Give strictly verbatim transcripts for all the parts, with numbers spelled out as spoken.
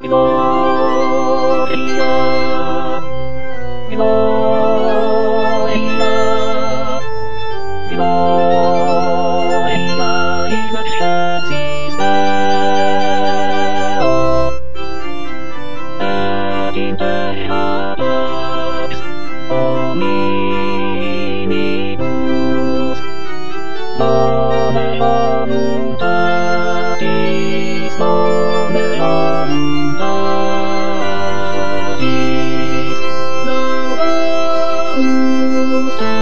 Gloria, Gloria, Gloria in excelsis Deo, et in terra pax hominibus, nomen voluntatis, nomen voluntatis, laudamus te,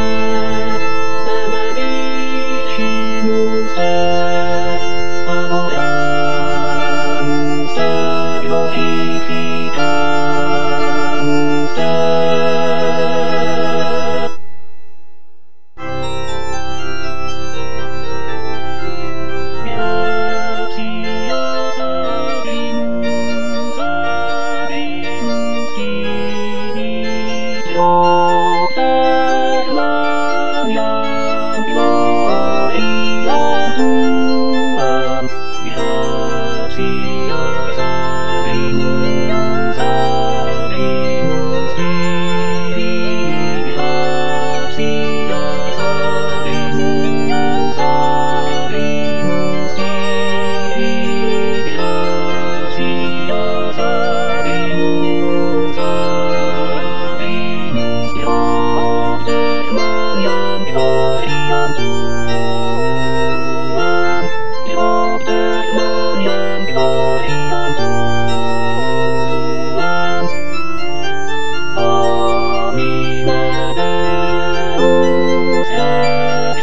benedicimus te, adoramus te, glorificamus te. Gratias abimus, abimus Deo, per gloriam, gloriam tuam. Gratias abimus, abimus Dei, gratias abimus, abimus Dei, gratias abimus, abimus Deo, per gloriam, gloriam tuam, Deo, per gloriam, gloriam tuam. Domine Deus ex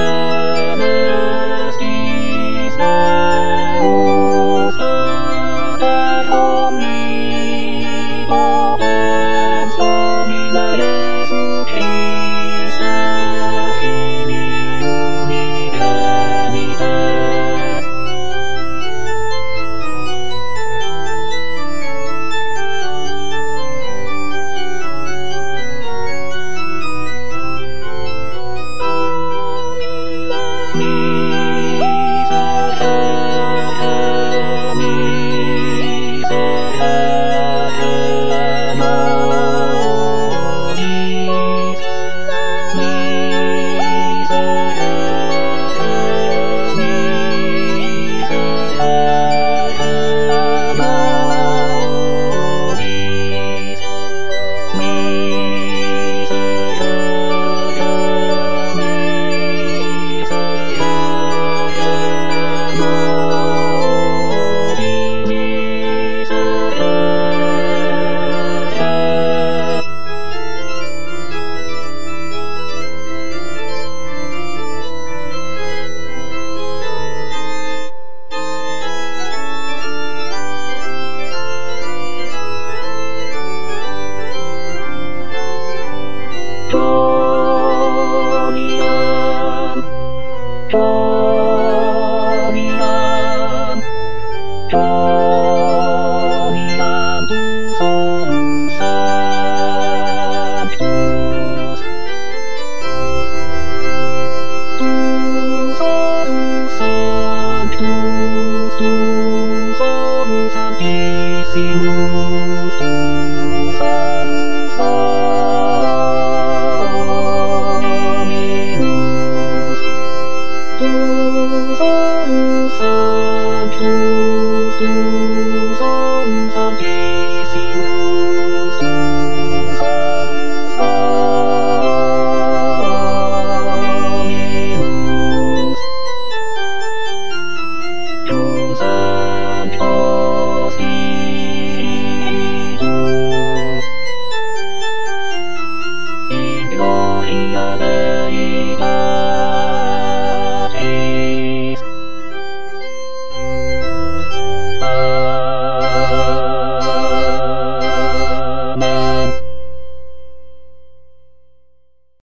celestis Deus Pater omnipotens, Domine Iesu Christe, Filii unigenite, miserere, miserere nobis, miserere, miserere nobis, Gloriam, gloriam, gloriam tu solus sanctus, tu solus sanctus, tu solus sanctissimus.